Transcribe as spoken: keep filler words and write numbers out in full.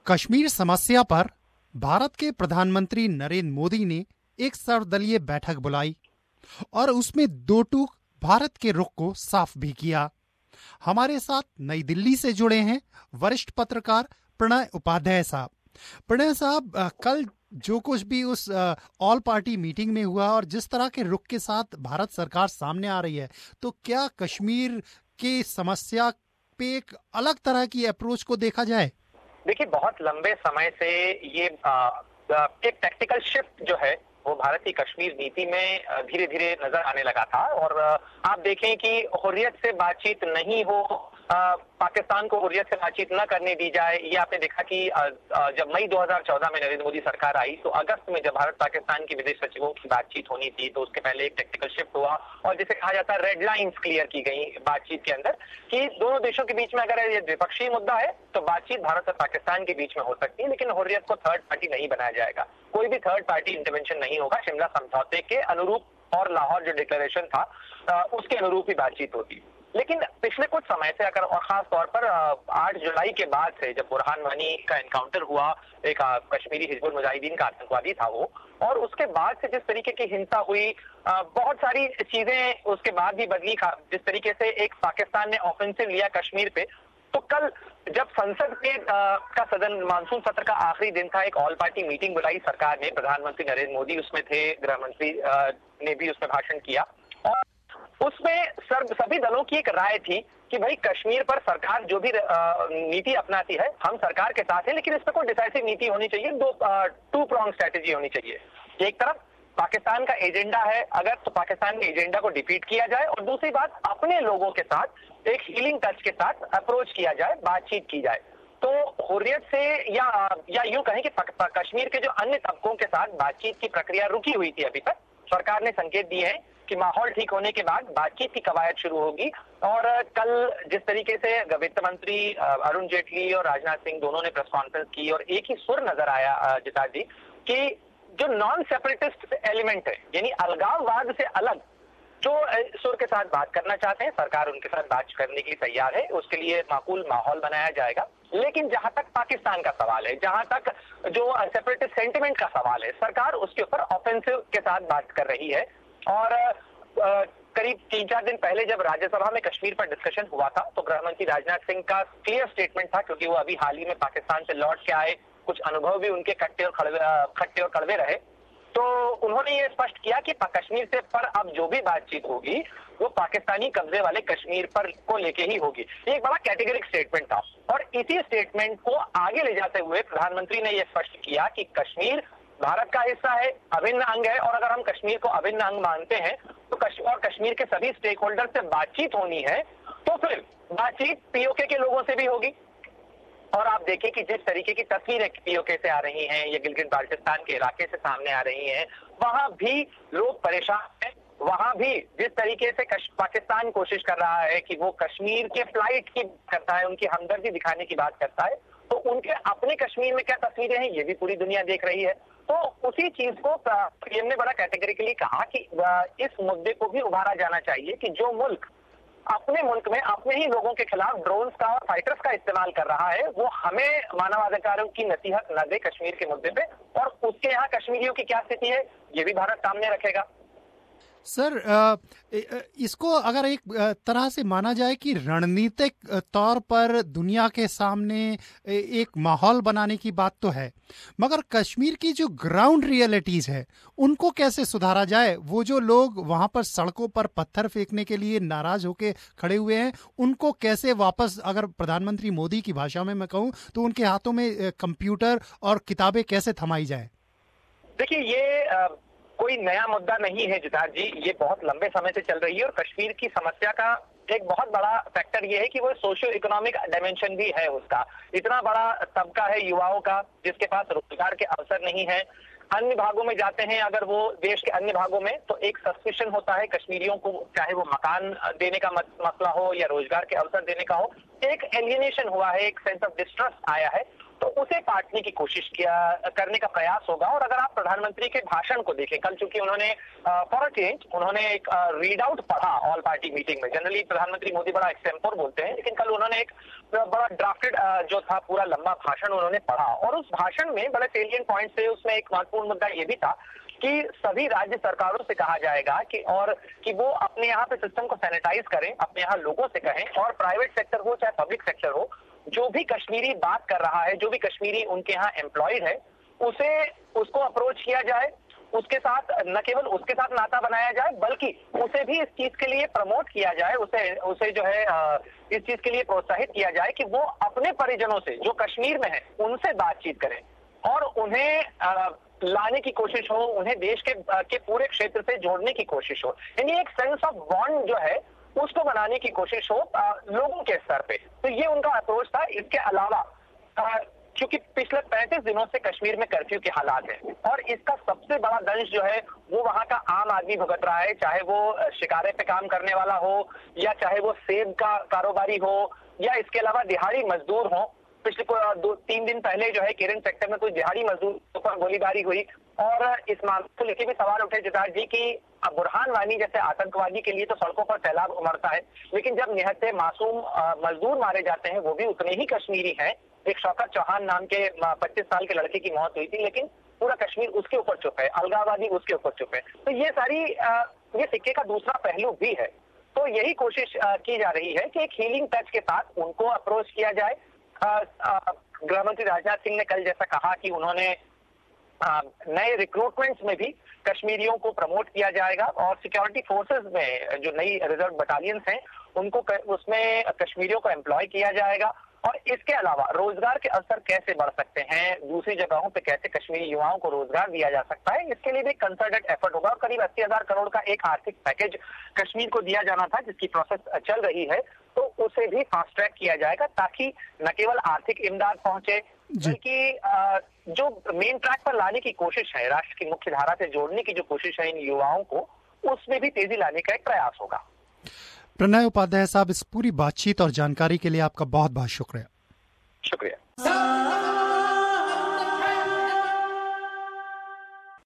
कश्मीर समस्या पर भारत के प्रधानमंत्री नरेंद्र मोदी ने एक सर्वदलीय बैठक बुलाई और उसमें दो टूक भारत के रुख को साफ भी किया। हमारे साथ नई दिल्ली से जुड़े हैं वरिष्ठ पत्रकार प्रणय उपाध्याय साहब। प्रणय साहब, कल जो कुछ भी उस ऑल पार्टी मीटिंग में हुआ और जिस तरह के रुख के साथ भारत सरकार सामने आ रही है, तो क्या कश्मीर की समस्या पे एक अलग तरह की अप्रोच को देखा जाए? देखिए, बहुत लंबे समय से ये आ, आ, एक टैक्टिकल शिफ्ट जो है वो भारत की कश्मीर नीति में धीरे धीरे नजर आने लगा था। और आप देखें कि हुर्रियत से बातचीत नहीं हो, आ, पाकिस्तान को हुर्रियत से बातचीत न करने दी जाए। ये आपने देखा कि आ, आ, जब मई दो हज़ार चौदह में नरेंद्र मोदी सरकार आई तो अगस्त में जब भारत पाकिस्तान की विदेश सचिवों की बातचीत होनी थी तो उसके पहले एक टेक्निकल शिफ्ट हुआ और जिसे कहा जाता है रेड लाइंस क्लियर की गई बातचीत के अंदर कि दोनों देशों के बीच में अगर ये द्विपक्षीय मुद्दा है तो बातचीत भारत और पाकिस्तान के बीच में हो सकती है, लेकिन हुर्रियत को थर्ड पार्टी नहीं बनाया जाएगा। कोई भी थर्ड पार्टी इंटरवेंशन नहीं होगा। शिमला समझौते के अनुरूप और लाहौर जो डिक्लेरेशन था उसके अनुरूप ही बातचीत होती। लेकिन पिछले कुछ समय से अगर और खास तौर पर आठ जुलाई के बाद से जब बुरहान वानी का एनकाउंटर हुआ, एक कश्मीरी हिजबुल मुजाहिदीन का आतंकवादी था वो, और उसके बाद से जिस तरीके की हिंसा हुई, बहुत सारी चीजें उसके बाद भी बदली। जिस तरीके से एक पाकिस्तान ने ऑफेंसिव लिया कश्मीर पे, तो कल जब संसद के का सदन मानसून सत्र का आखिरी दिन था, एक ऑल पार्टी मीटिंग बुलाई सरकार ने, प्रधानमंत्री नरेंद्र मोदी उसमें थे, गृह मंत्री ने भी उसमें भाषण किया और उसमें सर्व सभी दलों की एक राय थी कि भाई कश्मीर पर सरकार जो भी नीति अपनाती है हम सरकार के साथ हैं, लेकिन इस पर कोई डिसाइसिव नीति होनी चाहिए, दो टू प्रॉन्ग स्ट्रेटेजी होनी चाहिए। एक तरफ पाकिस्तान का एजेंडा है अगर, तो पाकिस्तान के एजेंडा को डिफीट किया जाए, और दूसरी बात अपने लोगों के साथ एक हीलिंग टच के साथ अप्रोच किया जाए, बातचीत की जाए। तो हुर्रियत से या या यूं कहें कि कश्मीर के जो अन्य तबकों के साथ बातचीत की प्रक्रिया रुकी हुई थी अभी तक, सरकार ने संकेत दिए हैं कि माहौल ठीक होने के बाद बातचीत की कवायद शुरू होगी। और कल जिस तरीके से वित्त मंत्री अरुण जेटली और राजनाथ सिंह दोनों ने प्रेस कॉन्फ्रेंस की और एक ही सुर नजर आया जिता जी कि जो नॉन सेपरेटिस्ट एलिमेंट है, यानी अलगाववाद से अलग जो सुर के साथ बात करना चाहते हैं, सरकार उनके साथ बात करने के लिए तैयार है, उसके लिए माकूल माहौल बनाया जाएगा। लेकिन जहां तक पाकिस्तान का सवाल है, जहां तक जो सेपरेटिस्ट सेंटिमेंट का सवाल है, सरकार उसके ऊपर ऑफेंसिव के साथ बात कर रही है। और आ, करीब तीन चार दिन पहले जब राज्यसभा में कश्मीर पर डिस्कशन हुआ था तो गृह मंत्री राजनाथ सिंह का क्लियर स्टेटमेंट था, क्योंकि वो अभी हाल ही में पाकिस्तान से लौट के आए, कुछ अनुभव भी उनके खट्टे और खड़वे खट्टे और कड़वे रहे, तो उन्होंने ये स्पष्ट किया कि कश्मीर से पर अब जो भी बातचीत होगी वो पाकिस्तानी कब्जे वाले कश्मीर पर को लेके ही होगी। ये एक बड़ा कैटेगरिक स्टेटमेंट था और इसी स्टेटमेंट को आगे ले जाते हुए प्रधानमंत्री ने यह स्पष्ट किया कि कश्मीर भारत का हिस्सा है, अभिन्न अंग है, और अगर हम कश्मीर को अभिन्न अंग मानते हैं तो कश्मीर और कश्मीर के सभी स्टेक होल्डर से बातचीत होनी है, तो फिर बातचीत पीओके के लोगों से भी होगी। और आप देखें कि जिस तरीके की तस्वीरें पीओके से आ रही हैं या गिलगित बाल्टिस्तान के इलाके से सामने आ रही हैं, वहां भी लोग परेशान हैं। वहां भी जिस तरीके से पाकिस्तान कोशिश कर रहा है कि वो कश्मीर के फ्लाइट की करता है, उनकी हमदर्दी दिखाने की बात करता है, तो उनके अपने कश्मीर में क्या तस्वीरें हैं ये भी पूरी दुनिया देख रही है। तो उसी चीज को पीएम ने बड़ा कैटेगरिकली कहा कि इस मुद्दे को भी उभारा जाना चाहिए कि जो मुल्क अपने मुल्क में अपने ही लोगों के खिलाफ ड्रोन्स का और फाइटर्स का इस्तेमाल कर रहा है, वो हमें मानवाधिकारों की नसीहत न दे कश्मीर के मुद्दे पे, और उसके यहाँ कश्मीरियों की क्या स्थिति है ये भी भारत सामने रखेगा। सर, इसको अगर एक तरह से माना जाए कि रणनीतिक तौर पर दुनिया के सामने एक माहौल बनाने की बात तो है, मगर कश्मीर की जो ग्राउंड रियलिटीज है उनको कैसे सुधारा जाए? वो जो लोग वहां पर सड़कों पर पत्थर फेंकने के लिए नाराज होके खड़े हुए हैं, उनको कैसे वापस, अगर प्रधानमंत्री मोदी की भाषा में मैं कहूँ तो उनके हाथों में कंप्यूटर और किताबें कैसे थमाई जाए? देखिए, ये आ... कोई नया मुद्दा नहीं है जितार जी, ये बहुत लंबे समय से चल रही है और कश्मीर की समस्या का एक बहुत बड़ा फैक्टर ये है कि वो सोशियो इकोनॉमिक डायमेंशन भी है उसका। इतना बड़ा तबका है युवाओं का जिसके पास रोजगार के अवसर नहीं है। अन्य भागों में जाते हैं अगर वो देश के अन्य भागों में, तो एक सस्पिशन होता है कश्मीरियों को, चाहे वो मकान देने का मसला हो या रोजगार के अवसर देने का हो, एक एलियनेशन हुआ है, एक सेंस ऑफ डिस्ट्रस्ट आया है। तो तो उसे पाटने की कोशिश किया करने का प्रयास होगा। और अगर आप प्रधानमंत्री के भाषण को देखें, कल चूंकि उन्होंने फॉर अ चेंज उन्होंने एक रीड आउट पढ़ा ऑल पार्टी मीटिंग में। जनरली प्रधानमंत्री मोदी बड़ा एक्सटेम्पोर बोलते हैं, लेकिन कल उन्होंने एक बड़ा ड्राफ्टेड जो था पूरा लंबा भाषण उन्होंने पढ़ा, और उस भाषण में बड़े सेलिएंट पॉइंट थे। उसमें एक महत्वपूर्ण मुद्दा ये भी था कि सभी राज्य सरकारों से कहा जाएगा कि और कि वो अपने यहाँ पे सिस्टम को सैनिटाइज करें, अपने यहाँ लोगों से कहें, और प्राइवेट सेक्टर हो चाहे पब्लिक सेक्टर हो, जो भी कश्मीरी बात कर रहा है, जो भी कश्मीरी उनके यहाँ एम्प्लॉयड है, उसे उसको अप्रोच किया जाए, उसके साथ न केवल उसके साथ नाता बनाया जाए, बल्कि उसे भी इस चीज के लिए प्रमोट किया जाए, उसे उसे जो है इस चीज के लिए प्रोत्साहित किया जाए कि वो अपने परिजनों से जो कश्मीर में है उनसे बातचीत करें और उन्हें लाने की कोशिश हो, उन्हें देश के के पूरे क्षेत्र से जोड़ने की कोशिश हो। यानी एक सेंस ऑफ बॉन्ड जो है उसको बनाने की कोशिश हो आ, लोगों के स्तर पे। तो ये उनका अप्रोच था। इसके अलावा क्योंकि पिछले पैंतीस दिनों से कश्मीर में कर्फ्यू के हालात हैं और इसका सबसे बड़ा दंश जो है वो वहां का आम आदमी भुगत रहा है, चाहे वो शिकारे पे काम करने वाला हो या चाहे वो सेब का कारोबारी हो या इसके अलावा दिहाड़ी मजदूर हो। पिछले दो तीन दिन पहले जो है केरन सेक्टर में कोई दिहाड़ी मजदूर पर गोलीबारी हुई और इस मामले को लेकर भी सवाल उठे जतार जी की बुरहान वानी जैसे आतंकवादी के लिए तो सड़कों पर सैलाब उमड़ता है, लेकिन जब निहत्थे मासूम मजदूर मारे जाते हैं वो भी उतने ही कश्मीरी हैं। एक शौकत चौहान नाम के पच्चीस साल के लड़के की मौत हुई थी, लेकिन पूरा कश्मीर उसके ऊपर चुप है, अलगाववादी उसके ऊपर चुप है। तो ये सारी ये सिक्के का दूसरा पहलू भी है। तो यही कोशिश की जा रही है कि एक हीलिंग टच के साथ उनको अप्रोच किया जाए। गृह मंत्री राजनाथ सिंह ने कल जैसा कहा कि उन्होंने नए रिक्रूटमेंट्स में भी कश्मीरियों को प्रमोट किया जाएगा और सिक्योरिटी फोर्सेस में जो नई रिजर्व बटालियंस हैं उनको उसमें कश्मीरियों को एम्प्लॉय किया जाएगा। और इसके अलावा रोजगार के अवसर कैसे बढ़ सकते हैं, दूसरी जगहों पे कैसे कश्मीरी युवाओं को रोजगार दिया जा सकता है, इसके लिए भी कंसर्टेड एफर्ट होगा। और करीब अस्सी हजार करोड़ का एक आर्थिक पैकेज कश्मीर को दिया जाना था जिसकी प्रोसेस चल रही है, तो उसे भी फास्ट ट्रैक किया जाएगा ताकि न केवल आर्थिक इमदाद पहुंचे बल्कि जो मेन ट्रैक पर लाने की कोशिश है, राष्ट्र की मुख्य धारा से जोड़ने की जो कोशिश है इन युवाओं को, उसमें भी तेजी लाने का एक प्रयास होगा। प्रणय उपाध्याय साहब, इस पूरी बातचीत और जानकारी के लिए आपका बहुत बहुत शुक्रिया। शुक्रिया।